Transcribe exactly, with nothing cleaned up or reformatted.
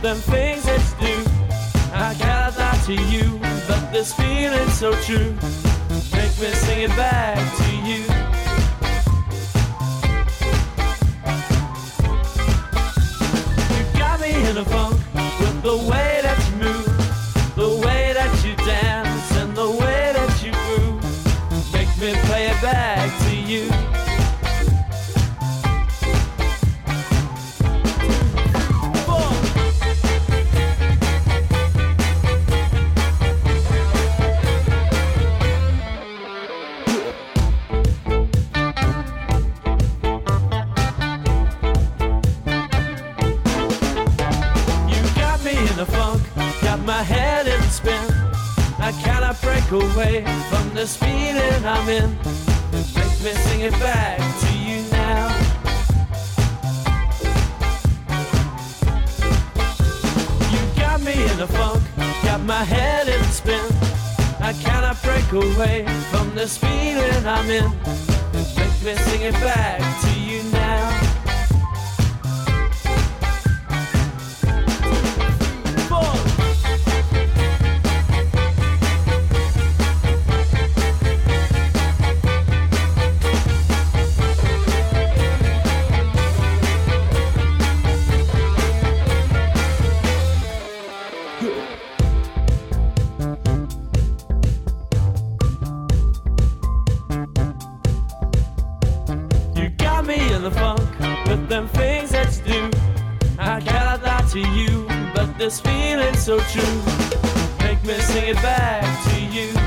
with them things that you do. I cannot lie to you, but this feeling's so true. Make me sing it back to you. You got me in a funk with the way that you move, the way that you dance, and the way that you groove. Make me play it back to you. The funk got my head in spin. I cannot break away from this feeling I'm in. Make me sing it back to you now. You got me in the funk, got my head in spin. I cannot break away from this feeling I'm in. Make me sing it back to you now. In the funk with them things that you do. I cannot lie to you, but this feeling's so true. Make me sing it back to you.